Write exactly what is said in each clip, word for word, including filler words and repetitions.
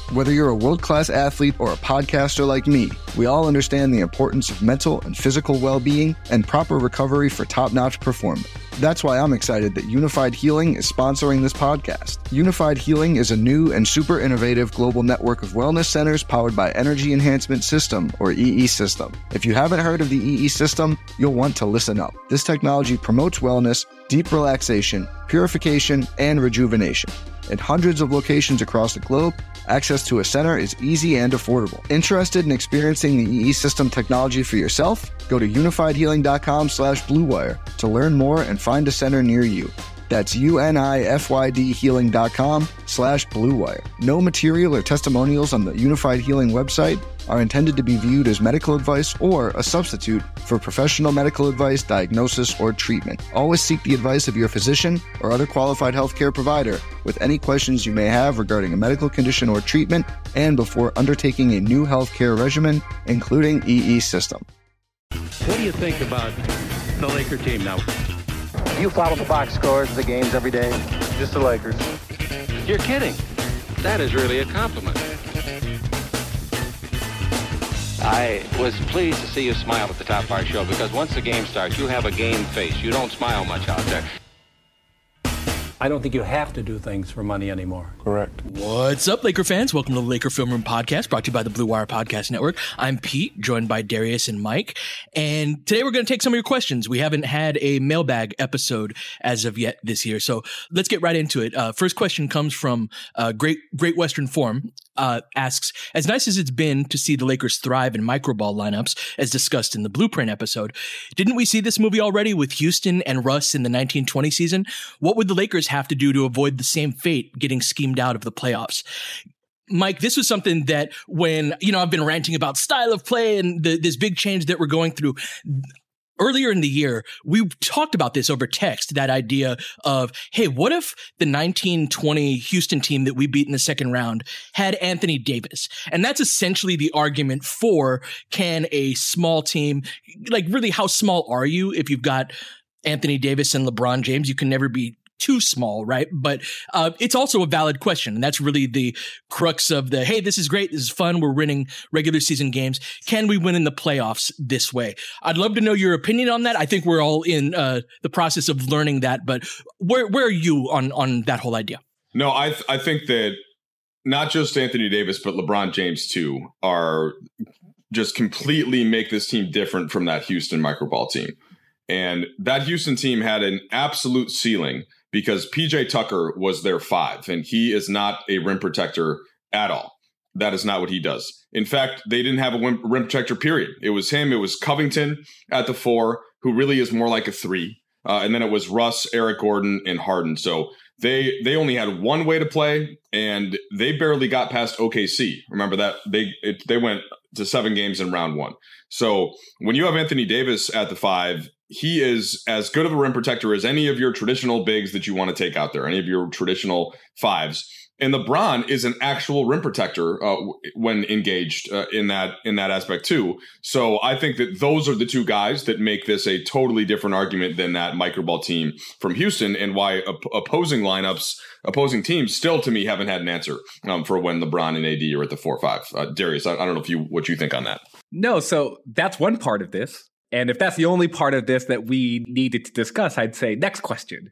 Whether you're a world-class athlete or a podcaster like me, we all understand the importance of mental and physical well-being and proper recovery for top-notch performance. That's why I'm excited that Unified Healing is sponsoring this podcast. Unified Healing is a new and super innovative global network of wellness centers powered by Energy Enhancement System, or E E System. If you haven't heard of the E E System, you'll want to listen up. This technology promotes wellness, deep relaxation, purification, and rejuvenation. In hundreds of locations across the globe, access to a center is easy and affordable. Interested in experiencing the E E System technology for yourself? Go to unifiedhealing.com slash bluewire to learn more and find a center near you. That's U-N-I-F-Y-D healing.com slash bluewire. No material or testimonials on the Unified Healing website are intended to be viewed as medical advice or a substitute for professional medical advice, diagnosis, or treatment. Always seek the advice of your physician or other qualified healthcare provider with any questions you may have regarding a medical condition or treatment and before undertaking a new healthcare regimen, including E E System. What do you think about the Laker team now? You follow the box scores of the games every day? Just the Lakers. You're kidding. That is really a compliment. I was pleased to see you smile at the top of our show because once the game starts, you have a game face. You don't smile much out there. I don't think you have to do things for money anymore. Correct. What's up, Laker fans? Welcome to the Laker Film Room Podcast, brought to you by the Blue Wire Podcast Network. I'm Pete, joined by Darius and Mike. And today we're going to take some of your questions. We haven't had a mailbag episode as of yet this year, so let's get right into it. Uh, first question comes from uh, Great Great Western Forum. Uh, asks, as nice as it's been to see the Lakers thrive in microball lineups, as discussed in the Blueprint episode, didn't we see this movie already with Houston and Russ in the nineteen twenty season? What would the Lakers have to do to avoid the same fate, getting schemed out of the playoffs? Mike, this was something that when, you know, I've been ranting about style of play and the, this big change that we're going through. Earlier in the year, we talked about this over text, that idea of, hey, what if the nineteen twenty Houston team that we beat in the second round had Anthony Davis? And that's essentially the argument for, can a small team, like really how small are you if you've got Anthony Davis and LeBron James? You can never be too small, right? But uh, it's also a valid question. And that's really the crux of the, hey, this is great. This is fun. We're winning regular season games. Can we win in the playoffs this way? I'd love to know your opinion on that. I think we're all in uh, the process of learning that. But where where are you on, on that whole idea? No, I th- I think that not just Anthony Davis, but LeBron James too are just completely make this team different from that Houston microball team. And that Houston team had an absolute ceiling because P J Tucker was their five, and he is not a rim protector at all. That is not what he does. In fact, they didn't have a rim, rim protector, period. It was him. It was Covington at the four, who really is more like a three. Uh, and then it was Russ, Eric Gordon, and Harden. So they they only had one way to play, and they barely got past O K C. Remember that? They it, they went to seven games in round one. So when you have Anthony Davis at the five, he is as good of a rim protector as any of your traditional bigs that you want to take out there, any of your traditional fives. And LeBron is an actual rim protector uh, when engaged uh, in that in that aspect too. So I think that those are the two guys that make this a totally different argument than that microball team from Houston, and why op- opposing lineups, opposing teams still to me haven't had an answer um, for when LeBron and A D are at the four five. Uh, Darius, I, I don't know if you what you think on that. No, so that's one part of this. And if that's the only part of this that we needed to discuss, I'd say next question.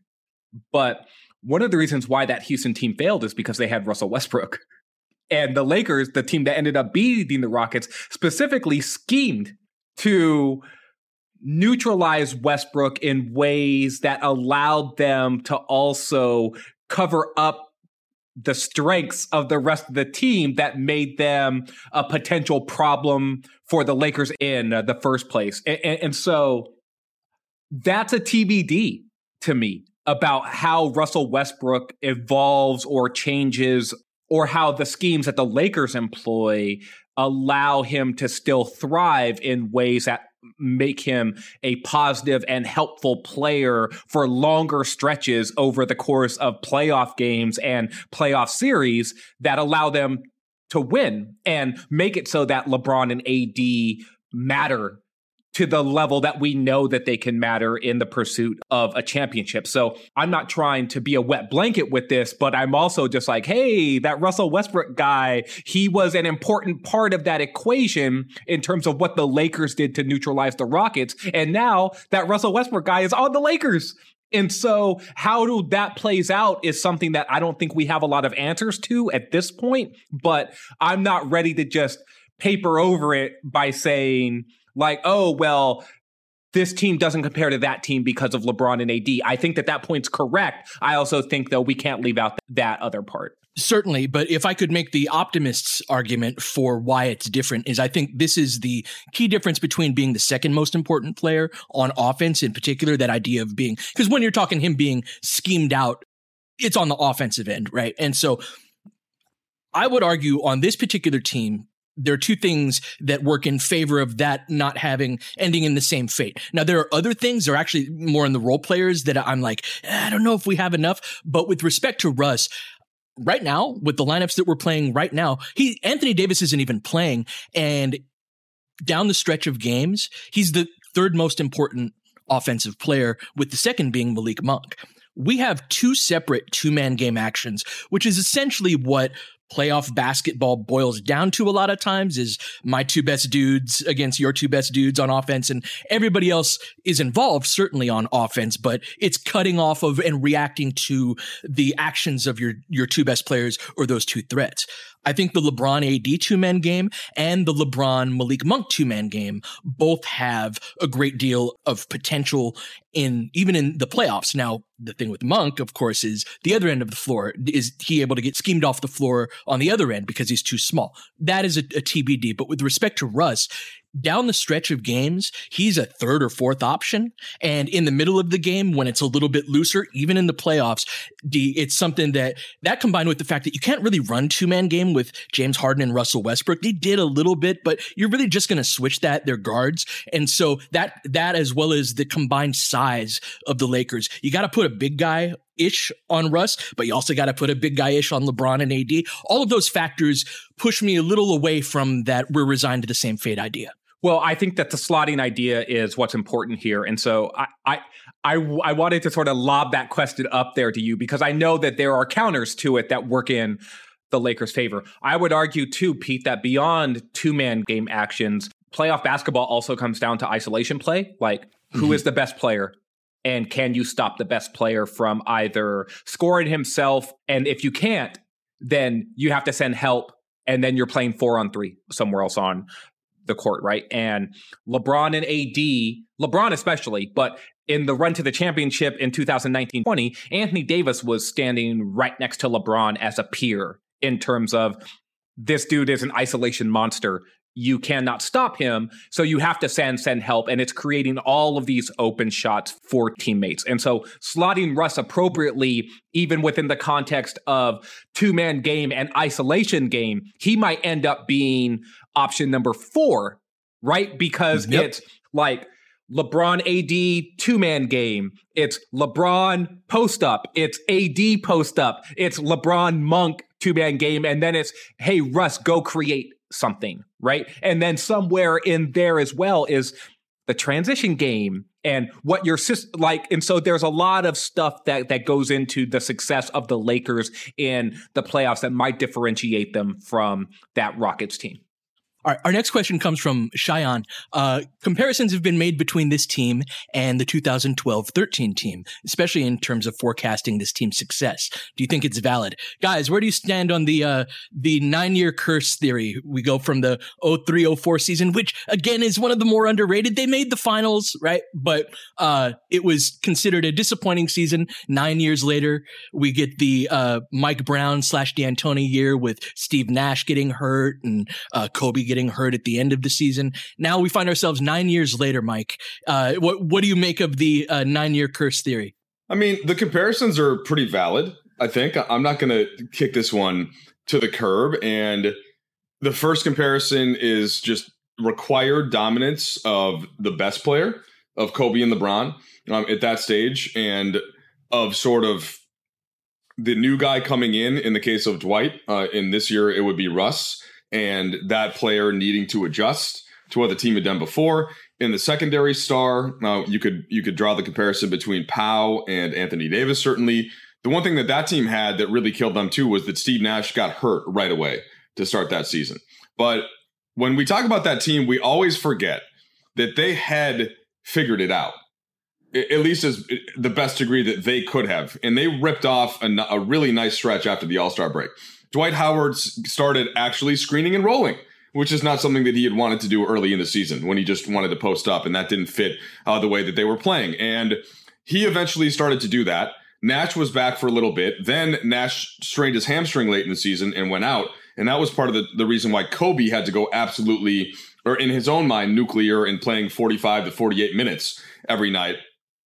But one of the reasons why that Houston team failed is because they had Russell Westbrook. And the Lakers, the team that ended up beating the Rockets, specifically schemed to neutralize Westbrook in ways that allowed them to also cover up the strengths of the rest of the team that made them a potential problem for the Lakers in uh, the first place. And, and, and so that's a T B D to me about how Russell Westbrook evolves or changes, or how the schemes that the Lakers employ allow him to still thrive in ways that make him a positive and helpful player for longer stretches over the course of playoff games and playoff series that allow them to win and make it so that LeBron and A D matter to the level that we know that they can matter in the pursuit of a championship. So I'm not trying to be a wet blanket with this, but I'm also just like, hey, that Russell Westbrook guy, he was an important part of that equation in terms of what the Lakers did to neutralize the Rockets. And now that Russell Westbrook guy is on the Lakers. And so how do that plays out is something that I don't think we have a lot of answers to at this point, but I'm not ready to just paper over it by saying like, oh, well, this team doesn't compare to that team because of LeBron and A D. I think that that point's correct. I also think, though, we can't leave out that other part. Certainly, but if I could make the optimist's argument for why it's different is I think this is the key difference between being the second most important player on offense, in particular, that idea of being, because when you're talking him being schemed out, it's on the offensive end, right? And so I would argue on this particular team, there are two things that work in favor of that not having ending in the same fate. Now, there are other things that are actually more in the role players that I'm like, I don't know if we have enough. But with respect to Russ, right now, with the lineups that we're playing right now, he Anthony Davis isn't even playing. And down the stretch of games, he's the third most important offensive player, with the second being Malik Monk. We have two separate two-man game actions, which is essentially what playoff basketball boils down to a lot of times, is my two best dudes against your two best dudes on offense, and everybody else is involved certainly on offense, but it's cutting off of and reacting to the actions of your your two best players or those two threats. I think the LeBron A D two-man game and the LeBron Malik Monk two-man game both have a great deal of potential in even in the playoffs. Now, the thing with Monk, of course, is the other end of the floor. Is he able to get schemed off the floor on the other end because he's too small? That is a, a T B D. But with respect to Russ, down the stretch of games, he's a third or fourth option. And in the middle of the game, when it's a little bit looser, even in the playoffs, it's something that, that combined with the fact that you can't really run two-man game with James Harden and Russell Westbrook. They did a little bit, but you're really just going to switch that, their guards. And so that, that as well as the combined size of the Lakers, you got to put a big guy ish on Russ, but you also got to put a big guy ish on LeBron and A D. All of those factors push me a little away from that we're resigned to the same fate idea. Well, I think that the slotting idea is what's important here. And so I, I, I, I wanted to sort of lob that question up there to you because I know that there are counters to it that work in the Lakers' favor. I would argue too, Pete, that beyond two-man game actions, playoff basketball also comes down to isolation play. Like, who mm-hmm. is the best player? And can you stop the best player from either scoring himself? And if you can't, then you have to send help. And then you're playing four on three somewhere else on the court, right? And LeBron and A D, LeBron especially, but in the run to the championship in two thousand nineteen twenty, Anthony Davis was standing right next to LeBron as a peer in terms of this dude is an isolation monster. You cannot stop him, so you have to send send help, and it's creating all of these open shots for teammates. And so slotting Russ appropriately, even within the context of two-man game and isolation game, he might end up being option number four, right? Because yep. it's like LeBron A D two-man game. It's LeBron post-up. It's A D post-up. It's LeBron Monk two-man game. And then it's, hey, Russ, go create something, right? And then somewhere in there as well is the transition game and what your system like. And so there's a lot of stuff that that goes into the success of the Lakers in the playoffs that might differentiate them from that Rockets team. All right, our next question comes from Cheyenne. Uh, comparisons have been made between this team and the two thousand twelve thirteen team, especially in terms of forecasting this team's success. Do you think it's valid? Guys, where do you stand on the uh, the nine-year curse theory? We go from the oh three oh four season, which, again, is one of the more underrated. They made the finals, right? But uh, it was considered a disappointing season. Nine years later, we get the uh, Mike Brown slash D'Antoni year with Steve Nash getting hurt and uh, Kobe getting getting hurt at the end of the season. Now we find ourselves nine years later, Mike. Uh, what what do you make of the uh, nine-year curse theory? I mean, the comparisons are pretty valid, I think. I'm not going to kick this one to the curb. And the first comparison is just required dominance of the best player, of Kobe and LeBron um, at that stage, and of sort of the new guy coming in, in the case of Dwight. Uh, in this year, it would be Russ. And that player needing to adjust to what the team had done before. In the secondary star, uh, you could you could draw the comparison between Powell and Anthony Davis. Certainly, the one thing that that team had that really killed them too was that Steve Nash got hurt right away to start that season. But when we talk about that team, we always forget that they had figured it out, at least as the best degree that they could have. And they ripped off a, a really nice stretch after the All-Star break. Dwight Howard started actually screening and rolling, which is not something that he had wanted to do early in the season when he just wanted to post up, and that didn't fit uh, the way that they were playing. And he eventually started to do that. Nash was back for a little bit. Then Nash strained his hamstring late in the season and went out. And that was part of the, the reason why Kobe had to go absolutely, or in his own mind, nuclear and playing forty-five to forty-eight minutes every night.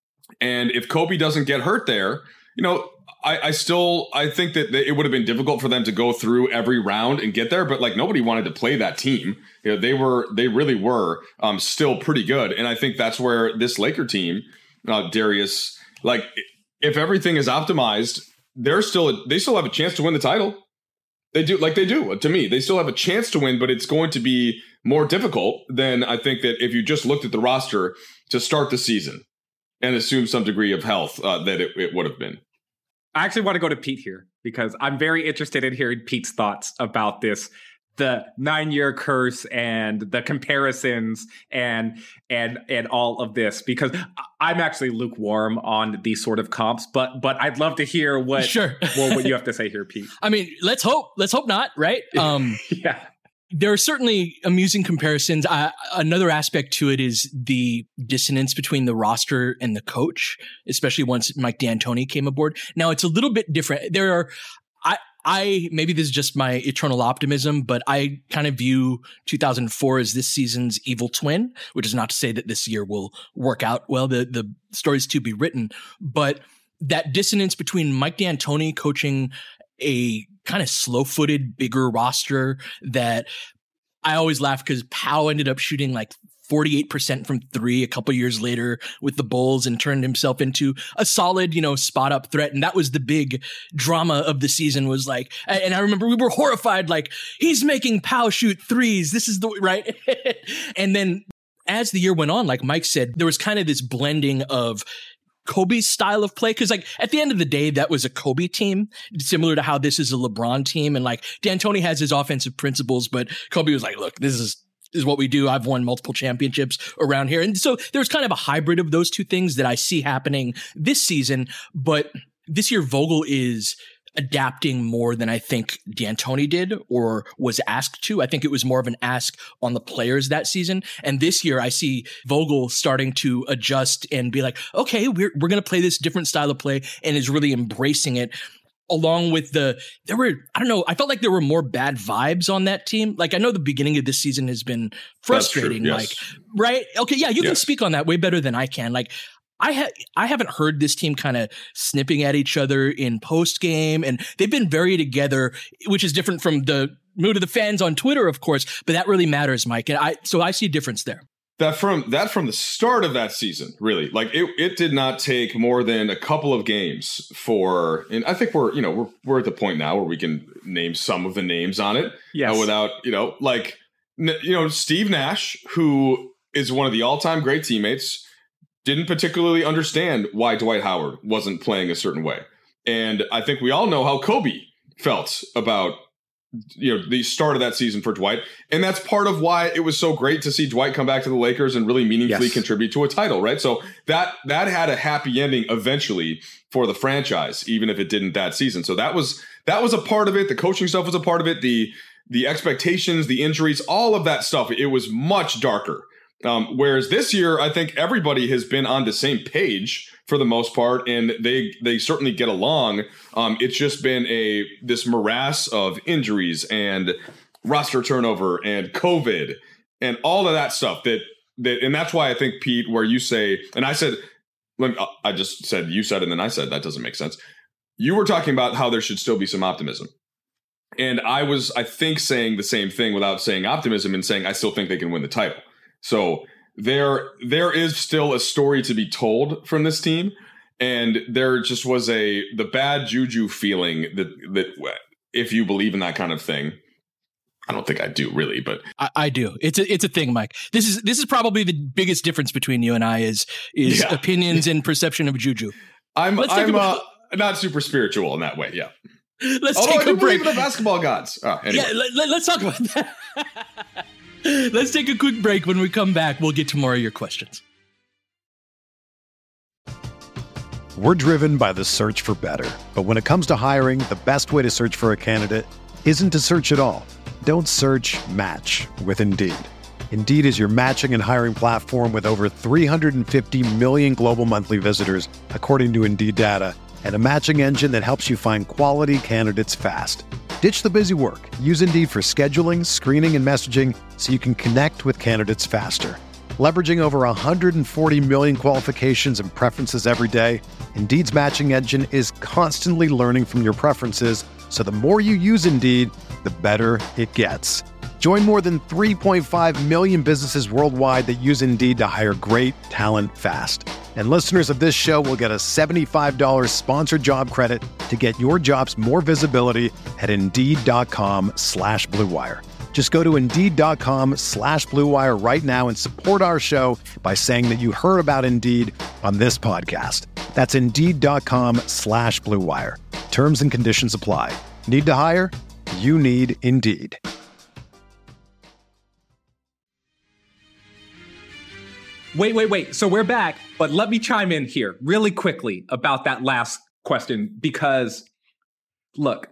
And if Kobe doesn't get hurt there, you know, I, I still, I think that it would have been difficult for them to go through every round and get there, but like nobody wanted to play that team. You know, they were, they really were um, still pretty good. And I think that's where this Laker team, uh, Darius, like if everything is optimized, they're still, they still have a chance to win the title. They do, like they do to me, they still have a chance to win, but it's going to be more difficult than I think that if you just looked at the roster to start the season and assume some degree of health uh, that it, it would have been. I actually want to go to Pete here because I'm very interested in hearing Pete's thoughts about this, the nine-year curse and the comparisons and and and all of this, because I'm actually lukewarm on these sort of comps, but but I'd love to hear what sure. well, what you have to say here, Pete. I mean, let's hope. Let's hope not, right? Um, yeah. There are certainly amusing comparisons. I, another aspect to it is the dissonance between the roster and the coach, especially once Mike D'Antoni came aboard. Now, it's a little bit different. There are, I, I maybe this is just my eternal optimism, but I kind of view two thousand four as this season's evil twin, which is not to say that this year will work out well. The the story's to be written, but that dissonance between Mike D'Antoni coaching a kind of slow-footed, bigger roster that I always laugh because Powell ended up shooting like forty-eight percent from three a couple years later with the Bulls and turned himself into a solid, you know, spot up threat. And that was the big drama of the season was like, and I remember we were horrified, like he's making Powell shoot threes. This is the right. And then as the year went on, like Mike said, there was kind of this blending of Kobe's style of play. Cause like at the end of the day, that was a Kobe team, similar to how this is a LeBron team. And like D'Antoni has his offensive principles, but Kobe was like, look, this is, is what we do. I've won multiple championships around here. And so there's kind of a hybrid of those two things that I see happening this season. But this year, Vogel is adapting more than I think D'Antoni did or was asked to. I think it was more of an ask on the players that season. And this year I see Vogel starting to adjust and be like, okay, we're, we're going to play this different style of play, and is really embracing it. Along with the, there were, I don't know, I felt like there were more bad vibes on that team. Like I know the beginning of this season has been frustrating. Yes. Like, right? Okay. Yeah. You yes. can speak on that way better than I can. Like, I ha- I haven't heard this team kind of snipping at each other in post game, and they've been very together, which is different from the mood of the fans on Twitter, of course. But that really matters, Mike, and I so I see a difference there. That from that from the start of that season, really, like it, it did not take more than a couple of games for, and I think we're you know we're we're at the point now where we can name some of the names on it, yes, uh, without you know like you know Steve Nash, who is one of the all time great teammates, didn't particularly understand why Dwight Howard wasn't playing a certain way. And I think we all know how Kobe felt about, you know, the start of that season for Dwight. And that's part of why it was so great to see Dwight come back to the Lakers and really meaningfully yes. contribute to a title, right? So that that had a happy ending eventually for the franchise, even if it didn't that season. So that was that was a part of it. The coaching stuff was a part of it. The the expectations, the injuries, all of that stuff. It was much darker. Um, whereas this year, I think everybody has been on the same page for the most part, and they they certainly get along. Um, it's just been a this morass of injuries and roster turnover and COVID and all of that stuff. That that and that's why I think, Pete, where you say, and I said, let me, I just said you said, and then I said that doesn't make sense. You were talking about how there should still be some optimism. And I was, I think, saying the same thing without saying optimism and saying I still think they can win the title. So there, there is still a story to be told from this team, and there just was a the bad juju feeling that that if you believe in that kind of thing, I don't think I do really, but I, I do. It's a it's a thing, Mike. This is this is probably the biggest difference between you and I is is yeah. opinions and perception of Juju. I'm Let's I'm a, uh, not super spiritual in that way. Yeah. Let's Although take I do a break. believe in the basketball gods. Oh, anyway. Yeah, let, let, let's talk about that. Let's take a quick break. When we come back, we'll get to more of your questions. We're driven by the search for better. But when it comes to hiring, the best way to search for a candidate isn't to search at all. Don't search, match with Indeed. Indeed is your matching and hiring platform with over three hundred fifty million global monthly visitors, according to Indeed data, and a matching engine that helps you find quality candidates fast. Ditch the busy work. Use Indeed for scheduling, screening, and messaging so you can connect with candidates faster. Leveraging over one hundred forty million qualifications and preferences every day, Indeed's matching engine is constantly learning from your preferences, so the more you use Indeed, the better it gets. Join more than three point five million businesses worldwide that use Indeed to hire great talent fast. And listeners of this show will get a seventy-five dollars sponsored job credit to get your jobs more visibility at Indeed.com slash Blue Wire. Just go to Indeed.com slash Blue Wire right now and support our show by saying that you heard about Indeed on this podcast. That's Indeed.com slash Blue Wire. Terms and conditions apply. Need to hire? You need Indeed. Wait, wait, wait. So we're back, but let me chime in here really quickly about that last question because, look,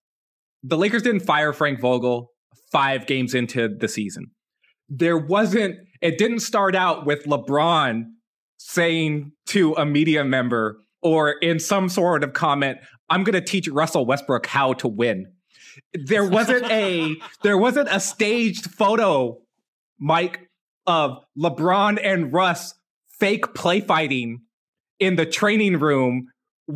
the Lakers didn't fire Frank Vogel five games into the season. There wasn't, it didn't start out with LeBron saying to a media member or in some sort of comment, I'm going to teach Russell Westbrook how to win. There wasn't a, there wasn't a staged photo, Mike, of LeBron and Russ fake play fighting in the training room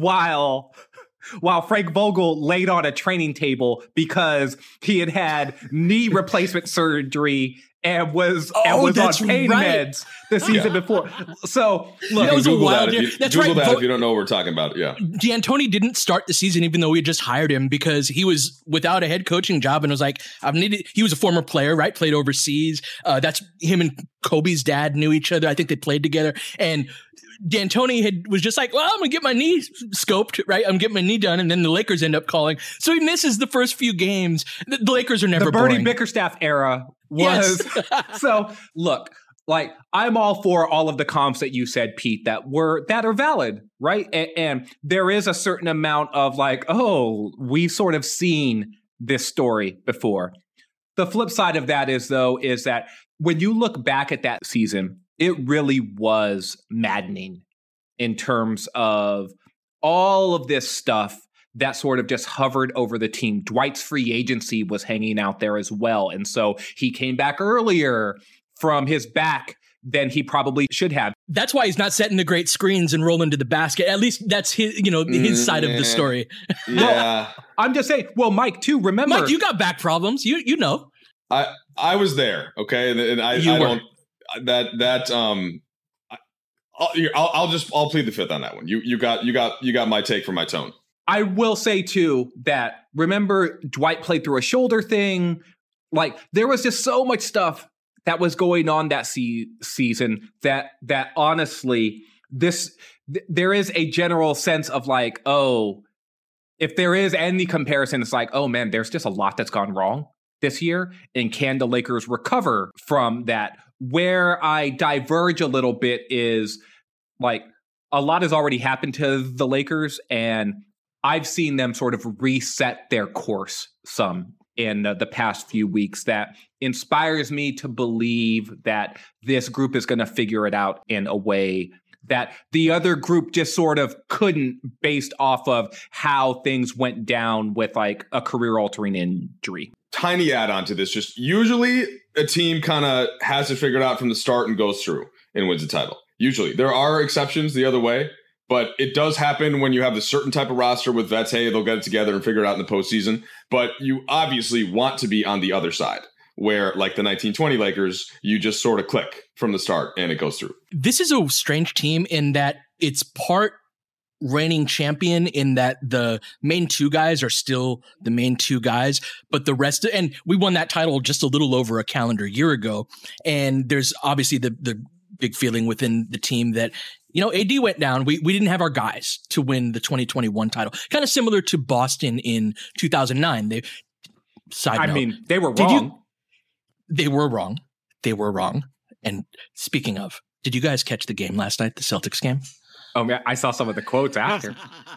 while while Frank Vogel laid on a training table because he had had knee replacement surgery and was oh, and was on pain right. meds the season yeah. before. So look, that was a wild. That you, that's Google right. that if you don't know what we're talking about. Yeah, D'Antoni didn't start the season even though we had just hired him because he was without a head coaching job and was like, I've needed. He was a former player, right? Played overseas. Uh, that's him and Kobe's dad knew each other. I think they played together and. D'Antoni had was just like, well, I'm gonna get my knee scoped, right? I'm getting my knee done, and then the Lakers end up calling, so he misses the first few games. The, the Lakers are never the Bernie boring. Bickerstaff era was yes. So. Look, like I'm all for all of the comps that you said, Pete, that were that are valid, right? And, and there is a certain amount of like, oh, we've sort of seen this story before. The flip side of that is though, is that when you look back at that season. It really was maddening in terms of all of this stuff that sort of just hovered over the team. Dwight's free agency was hanging out there as well. And so he came back earlier from his back than he probably should have. That's why he's not setting the great screens and rolling to the basket. At least that's his, you know, his mm, side of the story. Yeah. Well, I'm just saying, well, Mike, too, remember. Mike, you got back problems. You you know. I, I was there, okay? And, and I, I don't... That that um, I'll, I'll I'll just I'll plead the fifth on that one. You you got you got you got my take for my tone. I will say too that remember Dwight played through a shoulder thing. Like there was just so much stuff that was going on that se- season that that honestly this th- there is a general sense of like, oh, if there is any comparison, it's like, oh man, there's just a lot that's gone wrong this year, and can the Lakers recover from that? Where I diverge a little bit is like a lot has already happened to the Lakers, and I've seen them sort of reset their course some in uh, the past few weeks that inspires me to believe that this group is going to figure it out in a way that the other group just sort of couldn't based off of how things went down with like a career-altering injury. Tiny add-on to this, just usually a team kind of has it figured out from the start and goes through and wins the title. Usually. There are exceptions the other way, but it does happen when you have a certain type of roster with vets. Hey, they'll get it together and figure it out in the postseason. But you obviously want to be on the other side, where like the nineteen twenty Lakers, you just sort of click from the start and it goes through. This is a strange team in that it's part reigning champion in that the main two guys are still the main two guys, but the rest, and we won that title just a little over a calendar year ago. And there's obviously the, the big feeling within the team that, you know, A D went down. We, we didn't have our guys to win the twenty twenty-one title, kind of similar to Boston in two thousand nine. They, side I note, mean, they were did wrong. You, they were wrong. They were wrong. And speaking of, did you guys catch the game last night, the Celtics game? Oh man, I saw some of the quotes after.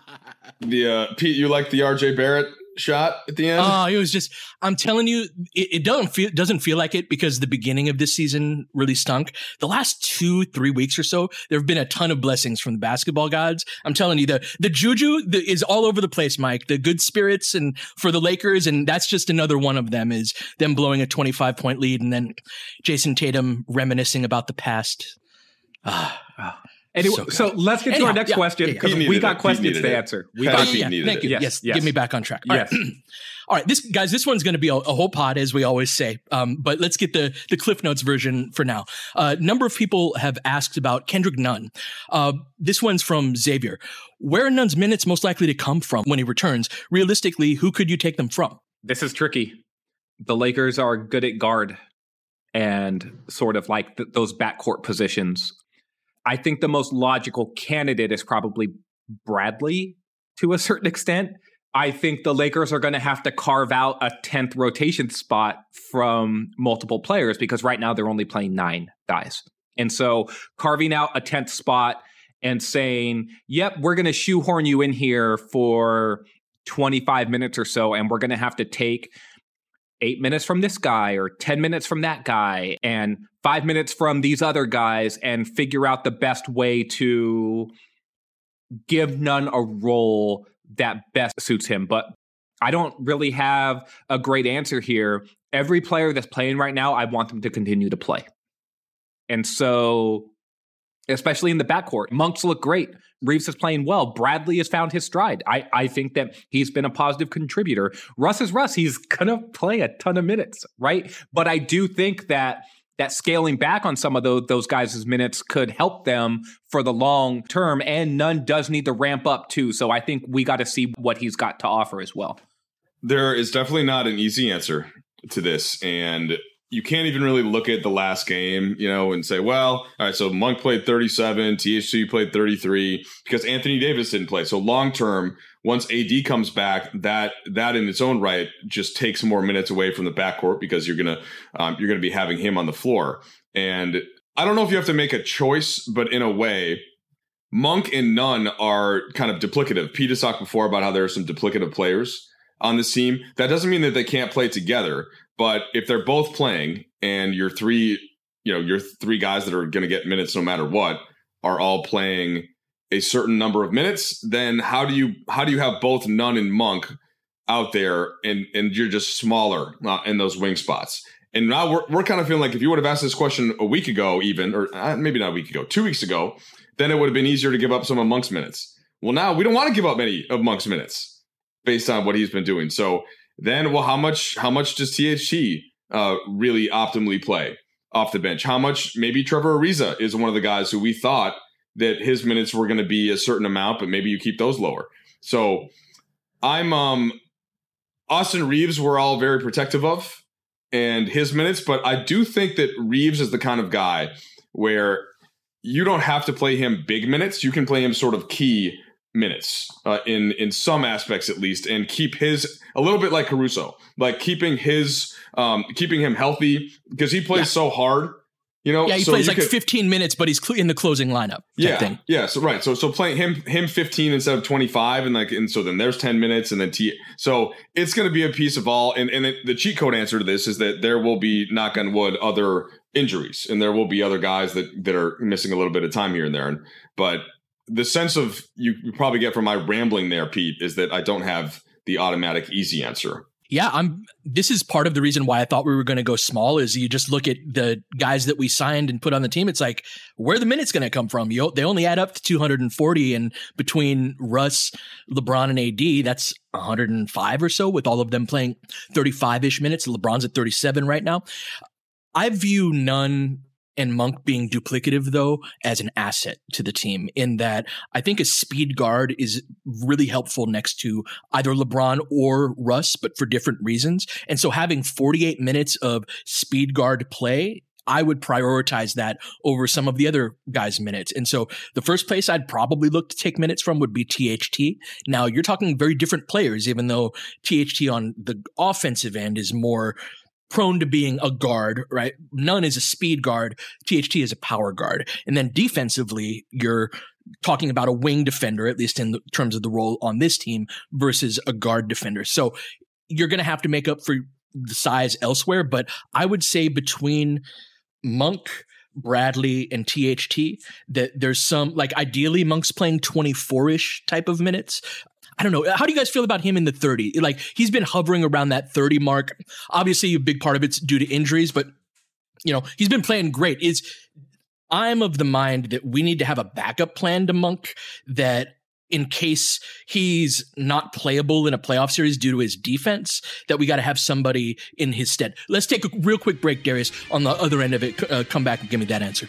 The uh, Pete, you like the R J Barrett shot at the end? Oh, it was just, I'm telling you, it, it doesn't feel doesn't feel like it because the beginning of this season really stunk. The last two, three weeks or so, there have been a ton of blessings from the basketball gods. I'm telling you, the the juju the, is all over the place, Mike. The good spirits and for the Lakers, and that's just another one of them, is them blowing a twenty-five point lead and then Jason Tatum reminiscing about the past. Ah. Oh. Anyway, so, so let's get to Anyhow, our next yeah, question because yeah, yeah. we got it. questions to it. answer. We Pat got Pete yeah, needed thank it. you. Yes, Yes, yes. get me back on track. All Yes. right. All right, this guys, this one's going to be a, a whole pod, as we always say. Um, but let's get the the Cliff Notes version for now. A uh, number of people have asked about Kendrick Nunn. Uh, this one's from Xavier. Where are Nunn's minutes most likely to come from when he returns? Realistically, who could you take them from? This is tricky. The Lakers are good at guard and sort of like th- those backcourt positions. I think the most logical candidate is probably Bradley to a certain extent. I think the Lakers are going to have to carve out a tenth rotation spot from multiple players because right now they're only playing nine guys. And so carving out a tenth spot and saying, yep, we're going to shoehorn you in here for twenty-five minutes or so, and we're going to have to take eight minutes from this guy or ten minutes from that guy and five minutes from these other guys and figure out the best way to give Nunn a role that best suits him. But I don't really have a great answer here. Every player that's playing right now, I want them to continue to play. And so, especially in the backcourt, Monks look great. Reeves is playing well. Bradley has found his stride. I, I think that he's been a positive contributor. Russ is Russ. He's going to play a ton of minutes, right? But I do think that that scaling back on some of those, those guys' minutes could help them for the long term. And Nunn does need to ramp up too. So I think we got to see what he's got to offer as well. There is definitely not an easy answer to this. And you can't even really look at the last game, you know, and say, well, all right, so Monk played thirty-seven, T H C played thirty-three because Anthony Davis didn't play. So long term, once A D comes back, that that in its own right just takes more minutes away from the backcourt because you're gonna um, you're gonna be having him on the floor. And I don't know if you have to make a choice, but in a way, Monk and Nunn are kind of duplicative. Pete has talked before about how there are some duplicative players on this team. That doesn't mean that they can't play together. But if they're both playing and your three, you know, your three guys that are going to get minutes no matter what are all playing a certain number of minutes, then how do you how do you have both Nunn and Monk out there and and you're just smaller uh, in those wing spots? And now we're we're kind of feeling like if you would have asked this question a week ago, even or uh, maybe not a week ago, two weeks ago, then it would have been easier to give up some of Monk's minutes. Well, now we don't want to give up many of Monk's minutes based on what he's been doing. So. Then, well, how much how much does T H C uh, really optimally play off the bench? How much maybe Trevor Ariza is one of the guys who we thought that his minutes were going to be a certain amount, but maybe you keep those lower. So I'm um, Austin Reeves we're all very protective of and his minutes, but I do think that Reeves is the kind of guy where you don't have to play him big minutes. You can play him sort of key minutes uh, in in some aspects at least, and keep his a little bit like Caruso, like keeping his um keeping him healthy because he plays yeah. so hard, you know. Yeah, he so plays like could, fifteen minutes, but he's cl- in the closing lineup. Yeah, thing. yeah. So right, so so playing him him fifteen instead of twenty-five, and like and so then there's ten minutes, and then T. So it's going to be a piece of all. And and it, the cheat code answer to this is that there will be, knock on wood, other injuries, and there will be other guys that that are missing a little bit of time here and there. And but the sense of you, you probably get from my rambling there, Pete, is that I don't have the automatic easy answer. Yeah, I'm. This is part of the reason why I thought we were going to go small. Is you just look at the guys that we signed and put on the team. It's like, where are the minutes going to come from? You, they only add up to two hundred forty, and between Russ, LeBron, and A D, that's one hundred five or so. With all of them playing thirty-five ish minutes, LeBron's at thirty-seven right now. I view Nunn and Monk being duplicative, though, as an asset to the team, in that I think a speed guard is really helpful next to either LeBron or Russ, but for different reasons. And so having forty-eight minutes of speed guard play, I would prioritize that over some of the other guys' minutes. And so the first place I'd probably look to take minutes from would be T H T. Now, you're talking very different players, even though T H T on the offensive end is more prone to being a guard, right? None is a speed guard. T H T is a power guard. And then defensively, you're talking about a wing defender, at least in the terms of the role on this team, versus a guard defender. So you're going to have to make up for the size elsewhere. But I would say between Monk, Bradley, and T H T, that there's some, like, ideally Monk's playing twenty-four-ish type of minutes. I don't know. How do you guys feel about him in the thirty? Like, he's been hovering around that thirty mark. Obviously, a big part of it's due to injuries, but, you know, he's been playing great. Is I'm of the mind that we need to have a backup plan to Monk, that in case he's not playable in a playoff series due to his defense, that we got to have somebody in his stead. Let's take a real quick break, Darius. On the other end of it, uh, come back and give me that answer.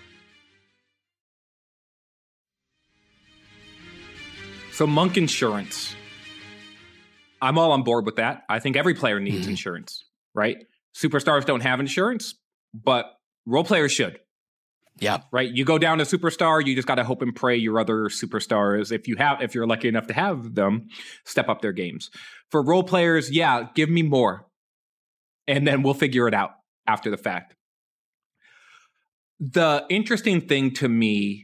So Monk insurance. I'm all on board with that. I think every player needs mm-hmm. insurance, right? Superstars don't have insurance, but role players should. Yeah. Right. You go down to superstar, you just got to hope and pray your other superstars, if you have, if you're lucky enough to have them, step up their games. For role players, yeah, give me more. And then we'll figure it out after the fact. The interesting thing to me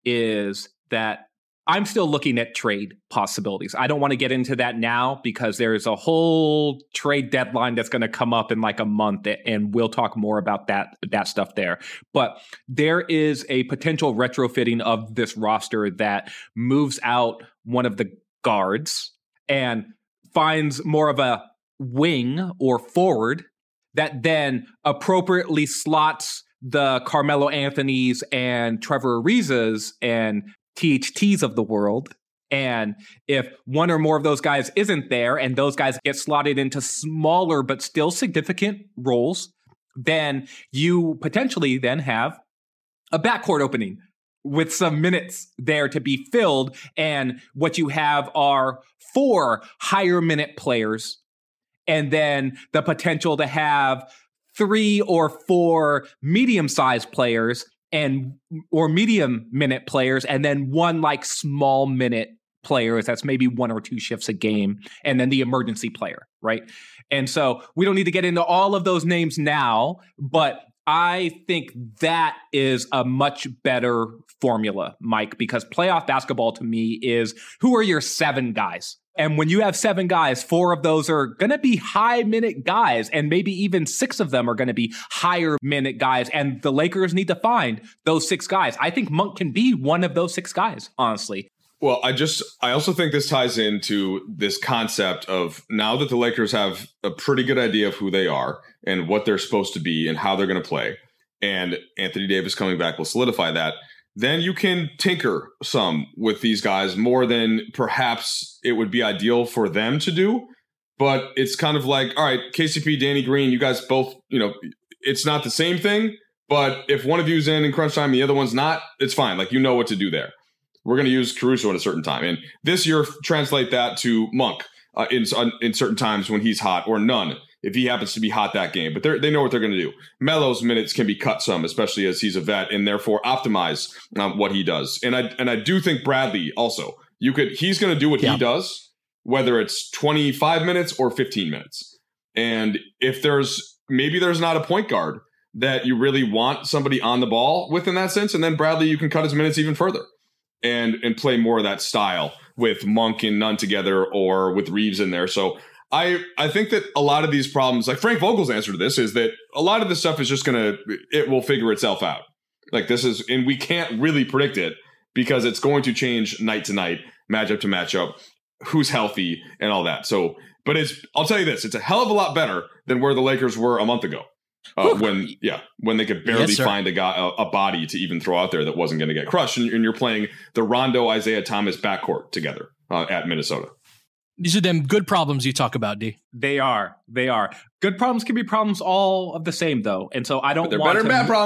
is that I'm still looking at trade possibilities. I don't want to get into that now because there's a whole trade deadline that's going to come up in like a month, and we'll talk more about that that stuff there. But there is a potential retrofitting of this roster that moves out one of the guards and finds more of a wing or forward that then appropriately slots the Carmelo Anthonys and Trevor Arizas and T H Ts of the world. And if one or more of those guys isn't there and those guys get slotted into smaller but still significant roles, then you potentially then have a backcourt opening with some minutes there to be filled. And what you have are four higher minute players, and then the potential to have three or four medium-sized players and or medium minute players, and then one like small minute players that's maybe one or two shifts a game, and then the emergency player, right? And so we don't need to get into all of those names now, but I think that is a much better formula, Mike, because playoff basketball to me is, who are your seven guys? And when you have seven guys, four of those are going to be high minute guys, and maybe even six of them are going to be higher minute guys. And the Lakers need to find those six guys. I think Monk can be one of those six guys, honestly. Well, I just, I also think this ties into this concept of, now that the Lakers have a pretty good idea of who they are and what they're supposed to be and how they're going to play, and Anthony Davis coming back will solidify that, then you can tinker some with these guys more than perhaps it would be ideal for them to do. But it's kind of like, all right, K C P, Danny Green, you guys both, you know, it's not the same thing, but if one of you's in in crunch time and the other one's not, it's fine. Like, you know what to do there. We're going to use Caruso at a certain time. And this year, translate that to Monk uh, in, in certain times when he's hot, or none if he happens to be hot that game. But they know what they're going to do. Melo's minutes can be cut some, especially as he's a vet, and therefore optimize um, what he does. And I and I do think Bradley also, you could he's going to do what yeah. he does, whether it's twenty-five minutes or fifteen minutes. And if there's maybe there's not a point guard that you really want somebody on the ball with in that sense, and then Bradley, you can cut his minutes even further and and play more of that style with Monk and Nunn together, or with Reeves in there. So I I think that a lot of these problems, like Frank Vogel's answer to this, is that a lot of this stuff is just going to, it will figure itself out. Like this is, and we can't really predict it because it's going to change night to night, matchup to matchup, who's healthy and all that. So, but it's, I'll tell you this, it's a hell of a lot better than where the Lakers were a month ago. Uh, when, yeah, when they could barely yes, find a guy, a, a body to even throw out there that wasn't going to get crushed. And, and you're playing the Rondo, Isaiah Thomas backcourt together uh, at Minnesota. These are them good problems you talk about, D. They are. They are. Good problems can be problems all of the same, though. And so I don't but they're want better to, than bad problems.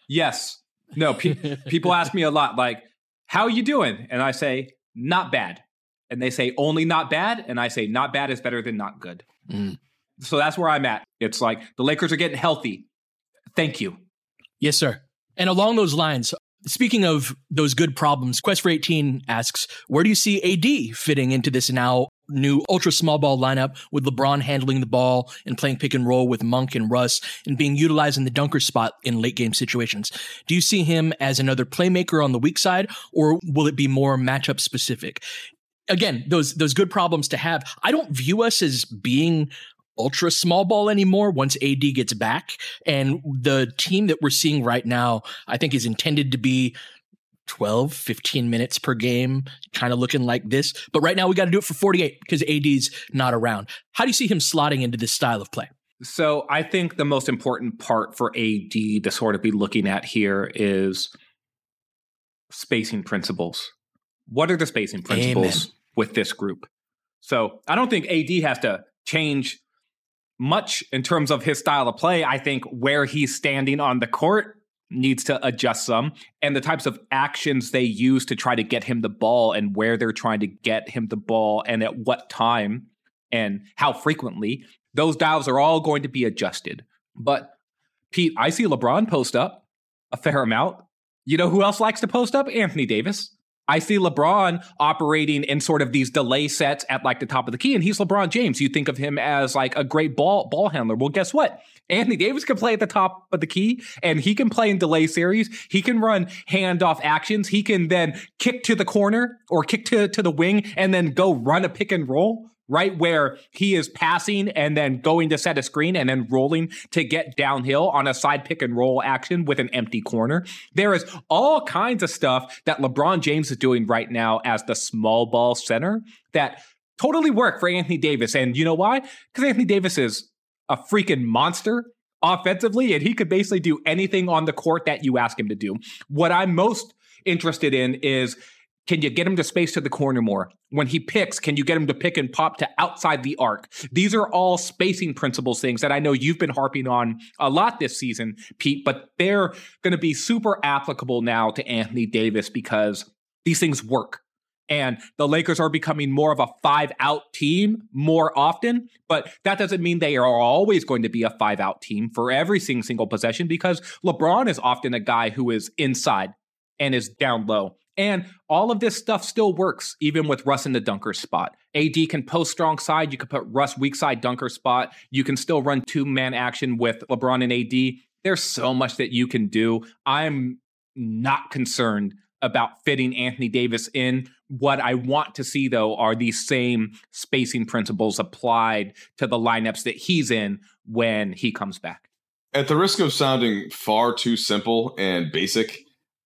Yes. No, pe- people ask me a lot, like, how are you doing? And I say, not bad. And they say, only not bad? And I say, not bad is better than not good. Mm. So that's where I'm at. It's like, the Lakers are getting healthy. Thank you. Yes, sir. And along those lines, speaking of those good problems, Quest for eighteen asks, where do you see A D fitting into this now new ultra small ball lineup with LeBron handling the ball and playing pick and roll with Monk and Russ and being utilized in the dunker spot in late game situations? Do you see him as another playmaker on the weak side, or will it be more matchup specific? Again, those those good problems to have. I don't view us as being ultra small ball anymore once A D gets back. And the team that we're seeing right now, I think, is intended to be twelve, fifteen minutes per game, kind of looking like this. But right now we got to do it for forty-eight because A D's not around. How do you see him slotting into this style of play? So I think the most important part for A D to sort of be looking at here is spacing principles. What are the spacing principles Amen. With this group? So I don't think A D has to change much in terms of his style of play. I think where he's standing on the court needs to adjust some, and the types of actions they use to try to get him the ball and where they're trying to get him the ball and at what time and how frequently, those dials are all going to be adjusted. But Pete, I see LeBron post up a fair amount. You know who else likes to post up? Anthony Davis. I see LeBron operating in sort of these delay sets at like the top of the key, and he's LeBron James. You think of him as like a great ball ball handler. Well, guess what? Anthony Davis can play at the top of the key, and he can play in delay series. He can run handoff actions. He can then kick to the corner or kick to, to the wing and then go run a pick and roll, right where he is passing and then going to set a screen and then rolling to get downhill on a side pick and roll action with an empty corner. There is all kinds of stuff that LeBron James is doing right now as the small ball center that totally work for Anthony Davis. And you know why? Because Anthony Davis is a freaking monster offensively, and he could basically do anything on the court that you ask him to do. What I'm most interested in is, can you get him to space to the corner more? When he picks, can you get him to pick and pop to outside the arc? These are all spacing principles things that I know you've been harping on a lot this season, Pete, but they're going to be super applicable now to Anthony Davis because these things work. And the Lakers are becoming more of a five-out team more often, but that doesn't mean they are always going to be a five-out team for every single possession because LeBron is often a guy who is inside and is down low. And all of this stuff still works, even with Russ in the dunker spot. A D can post strong side. You can put Russ weak side dunker spot. You can still run two-man action with LeBron and A D. There's so much that you can do. I'm not concerned about fitting Anthony Davis in. What I want to see, though, are these same spacing principles applied to the lineups that he's in when he comes back. At the risk of sounding far too simple and basic,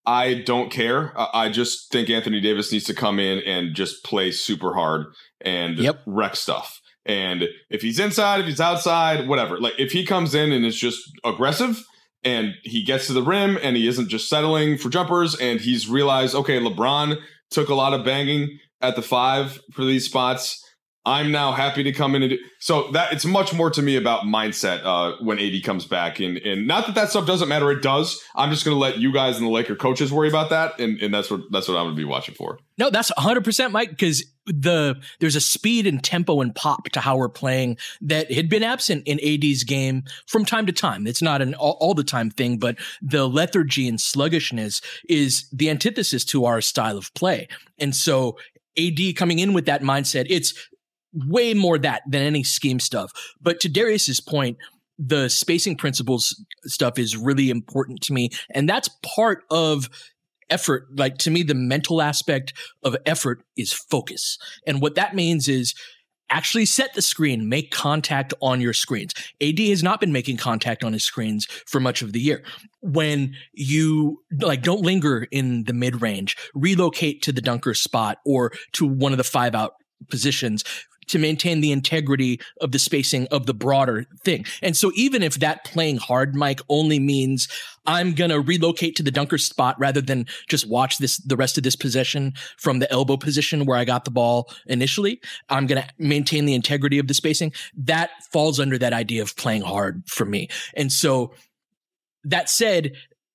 I don't care. I just think Anthony Davis needs to come in and just play super hard and yep. wreck stuff. And if he's inside, if he's outside, whatever. Like if he comes in and is just aggressive and he gets to the rim and he isn't just settling for jumpers and he's realized, okay, LeBron took a lot of banging at the five for these spots. I'm now happy to come in and do so that it's much more to me about mindset uh, when A D comes back. And, and not that that stuff doesn't matter. It does. I'm just going to let you guys and the Laker coaches worry about that. And, and that's what that's what I'm going to be watching for. No, that's one hundred percent, Mike, because the there's a speed and tempo and pop to how we're playing that had been absent in A D's game from time to time. It's not an all, all the time thing, but the lethargy and sluggishness is the antithesis to our style of play. And so A D coming in with that mindset, it's way more that than any scheme stuff. But to Darius's point, the spacing principles stuff is really important to me. And that's part of effort. Like to me, the mental aspect of effort is focus. And what that means is actually set the screen, make contact on your screens. A D has not been making contact on his screens for much of the year. When you like, don't linger in the mid range, relocate to the dunker spot or to one of the five out positions to maintain the integrity of the spacing of the broader thing. And so even if that playing hard, Mike, only means I'm going to relocate to the dunker spot rather than just watch this, the rest of this possession from the elbow position where I got the ball initially, I'm going to maintain the integrity of the spacing. That falls under that idea of playing hard for me. And so that said,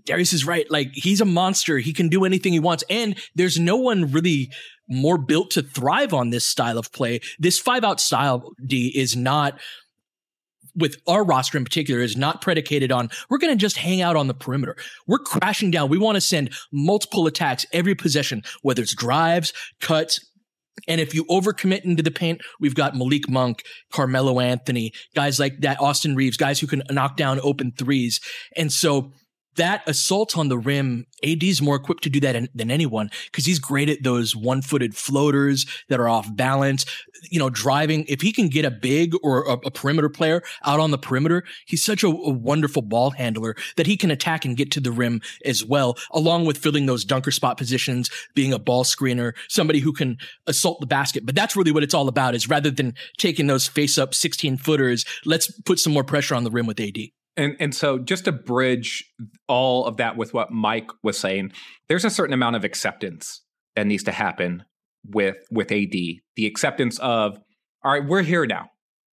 Darius is right. Like, he's a monster. He can do anything he wants. And there's no one really more built to thrive on this style of play. This five out style, D, is not, with our roster in particular, is not predicated on, we're going to just hang out on the perimeter. We're crashing down. We want to send multiple attacks every possession, whether it's drives, cuts. And if you overcommit into the paint, we've got Malik Monk, Carmelo Anthony, guys like that, Austin Reeves, guys who can knock down open threes. And so that assault on the rim, A D's more equipped to do that than anyone because he's great at those one-footed floaters that are off balance. You know, driving. If he can get a big or a, a perimeter player out on the perimeter, he's such a, a wonderful ball handler that he can attack and get to the rim as well, along with filling those dunker spot positions, being a ball screener, somebody who can assault the basket. But that's really what it's all about, is rather than taking those face-up sixteen-footers, let's put some more pressure on the rim with A D. And and so just to bridge all of that with what Mike was saying, there's a certain amount of acceptance that needs to happen with with A D. The acceptance of, all right, we're here now.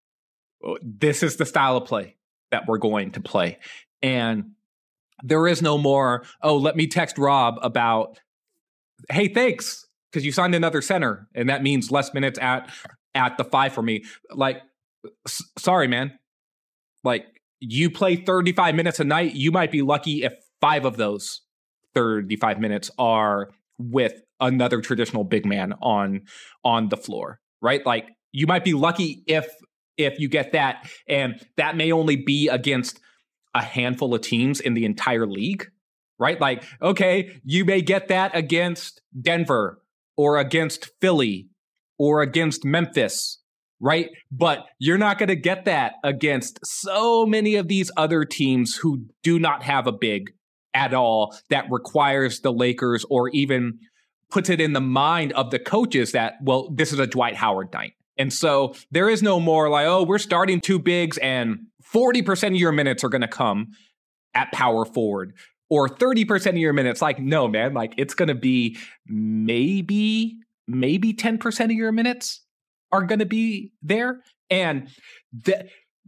This is the style of play that we're going to play. And there is no more, oh, let me text Rob about, hey, thanks, because you signed another center, and that means less minutes at at the five for me. Like, s- sorry, man. Like, you play thirty-five minutes a night, you might be lucky if five of those thirty-five minutes are with another traditional big man on on the floor, right? Like, you might be lucky if if you get that, and that may only be against a handful of teams in the entire league, right? Like, okay, you may get that against Denver or against Philly or against Memphis, right? But you're not going to get that against so many of these other teams who do not have a big at all that requires the Lakers, or even puts it in the mind of the coaches that, well, this is a Dwight Howard night. And so there is no more like, oh, we're starting two bigs and forty percent of your minutes are going to come at power forward, or thirty percent of your minutes. Like, no, man, like, it's going to be maybe, maybe ten percent of your minutes are going to be there. And the,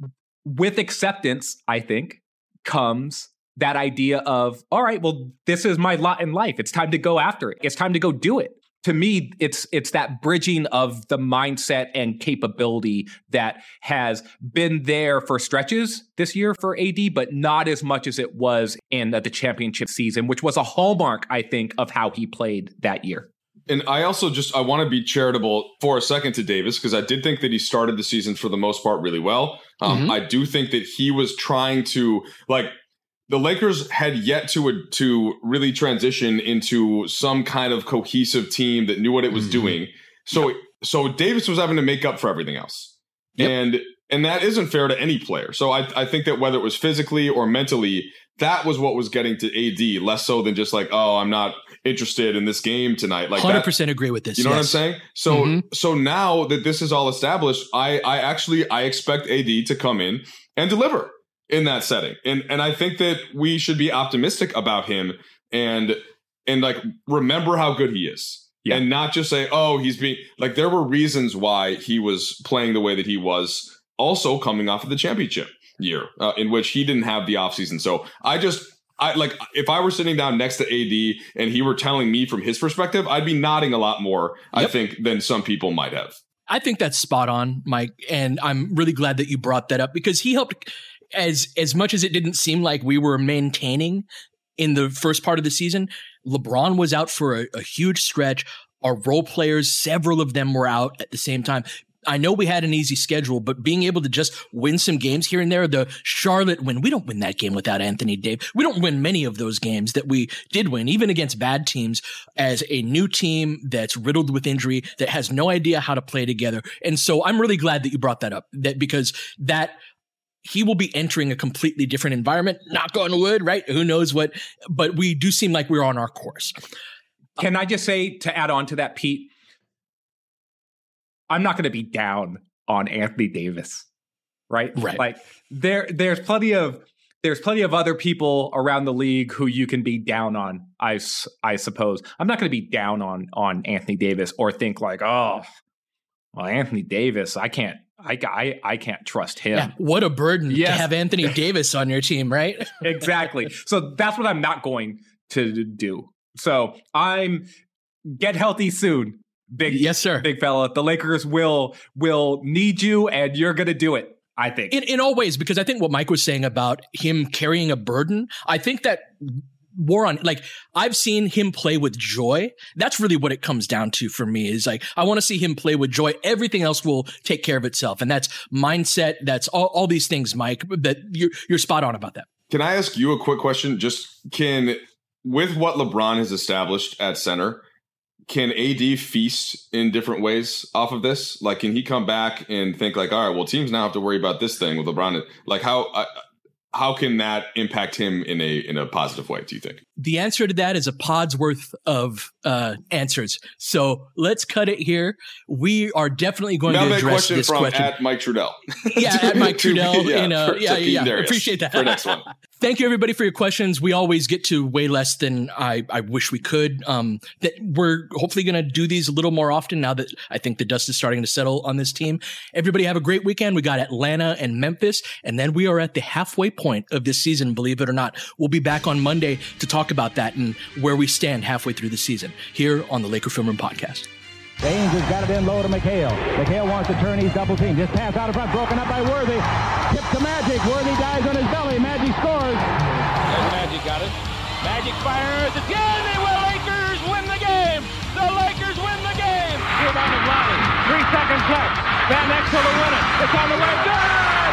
with acceptance, I think, comes that idea of, all right, well, this is my lot in life. It's time to go after it. It's time to go do it. To me, it's it's that bridging of the mindset and capability that has been there for stretches this year for A D, but not as much as it was in the championship season, which was a hallmark, I think, of how he played that year. And I also just, I want to be charitable for a second to Davis, because I did think that he started the season for the most part really well. Um, mm-hmm. I do think that he was trying to, like, the Lakers had yet to to really transition into some kind of cohesive team that knew what it was mm-hmm. doing. So yep. so Davis was having to make up for everything else. Yep. And and that isn't fair to any player. So I, I think that whether it was physically or mentally, that was what was getting to A D, less so than just like, oh, I'm not interested in this game tonight. Like, one hundred percent agree with this. You know yes. what I'm saying? So mm-hmm. so now that this is all established, I I actually I expect A D to come in and deliver in that setting. And and I think that we should be optimistic about him and and like remember how good he is. Yeah. And not just say, oh, he's being like, there were reasons why he was playing the way that he was, also coming off of the championship year uh, in which he didn't have the offseason. So I just I like if I were sitting down next to A D and he were telling me from his perspective, I'd be nodding a lot more, yep. I think, than some people might have. I think that's spot on, Mike. And I'm really glad that you brought that up, because he helped. As as much as it didn't seem like we were maintaining in the first part of the season, LeBron was out for a, a huge stretch. Our role players, several of them were out at the same time. I know we had an easy schedule, but being able to just win some games here and there, the Charlotte win, we don't win that game without Anthony Davis. We don't win many of those games that we did win, even against bad teams, as a new team that's riddled with injury, that has no idea how to play together. And so I'm really glad that you brought that up, that because that he will be entering a completely different environment. Knock on wood, right? Who knows what? But we do seem like we're on our course. Can I just say, to add on to that, Pete, I'm not going to be down on Anthony Davis, right? Right. Like there, there's plenty of there's plenty of other people around the league who you can be down on. I, I suppose I'm not going to be down on on Anthony Davis or think like, oh, well, Anthony Davis, I can't. I, I, I can't trust him. Yeah, what a burden Yes. to have Anthony Davis on your team, right? Exactly. So that's what I'm not going to do. So I'm get healthy soon. Big Yes, sir. Big fella. The Lakers will will need you, and you're gonna do it, I think. In in all ways, because I think what Mike was saying about him carrying a burden, I think that war on, like, I've seen him play with joy. That's really what it comes down to for me, is like, I want to see him play with joy. Everything else will take care of itself. And that's mindset. That's all, all these things, Mike, that you're, you're spot on about that. Can I ask you a quick question? Just can, with what LeBron has established at center, can A D feast in different ways off of this? Like, can he come back and think like, all right, well, teams now have to worry about this thing with LeBron? Like, how, I, How can that impact him in a in a positive way, do you think? The answer to that is a pod's worth of uh, answers. So let's cut it here. We are definitely going now to address question this from question. At Mike Trudell. Yeah, at Mike Trudell. yeah, in, uh, for, yeah, yeah, yeah. Appreciate that. For next one. Thank you, everybody, for your questions. We always get to way less than I, I wish we could. Um, that we're hopefully going to do these a little more often now that I think the dust is starting to settle on this team. Everybody have a great weekend. We got Atlanta and Memphis, and then we are at the halfway point of this season, believe it or not. We'll be back on Monday to talk about that and where we stand halfway through the season here on the Laker Film Room Podcast. James has got it in low to McHale. McHale wants to turn. He's double teamed. Just pass out in front. Broken up by Worthy. Tip to Magic. Worthy dies on his belly. Magic scores. There's Magic got it. Magic fires. It's good. They will. Lakers win the game. The Lakers win the game. Rebound of Lonnie. Three seconds left. Van Exel to win it. It's on the way. Good.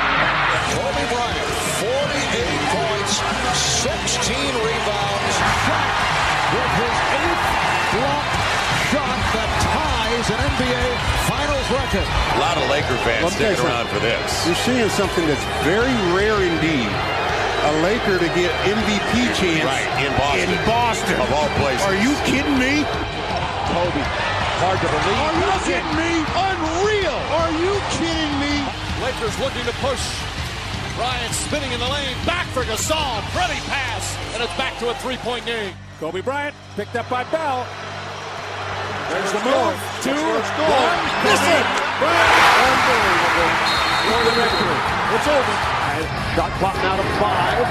Kobe Bryant, forty-eight points, sixteen rebounds. Shot with his eighth block shot that ties an N B A Finals record. A lot of Laker fans sticking around for this. You're seeing something that's very rare indeed. A Laker to get M V P chance right, in Boston. In Boston. Of all places. Are you kidding me? Kobe, hard to believe. Are you kidding me? Unreal. Are you kidding me? Lakers looking to push. Bryant spinning in the lane. Back for Gasol. Pretty pass. And it's back to a three-point game. Kobe Bryant picked up by Bell. There's the move. Two, one. Miss it. Unbelievable. For the victory. It's over. Shot clock now to five.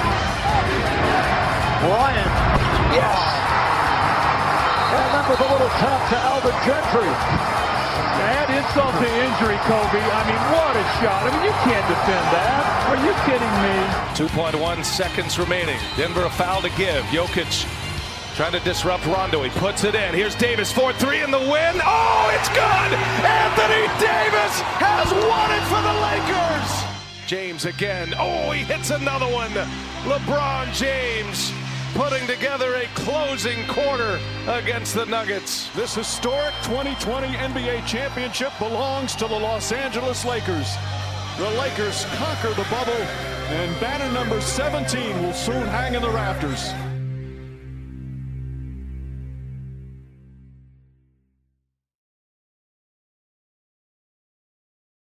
Bryant. Yes. And that was a little tap to Alvin Gentry. Add insult to injury, Kobe. I mean, what a shot. I mean, you can't defend that. Are you kidding me? two point one seconds remaining. Denver a foul to give. Jokic trying to disrupt Rondo. He puts it in. Here's Davis, four three in the win. Oh, it's good! Anthony Davis has won it for the Lakers! James again. Oh, he hits another one. LeBron James putting together a closing quarter against the Nuggets. This historic twenty twenty N B A championship belongs to the Los Angeles Lakers. The Lakers conquer the bubble, and banner number seventeen will soon hang in the rafters.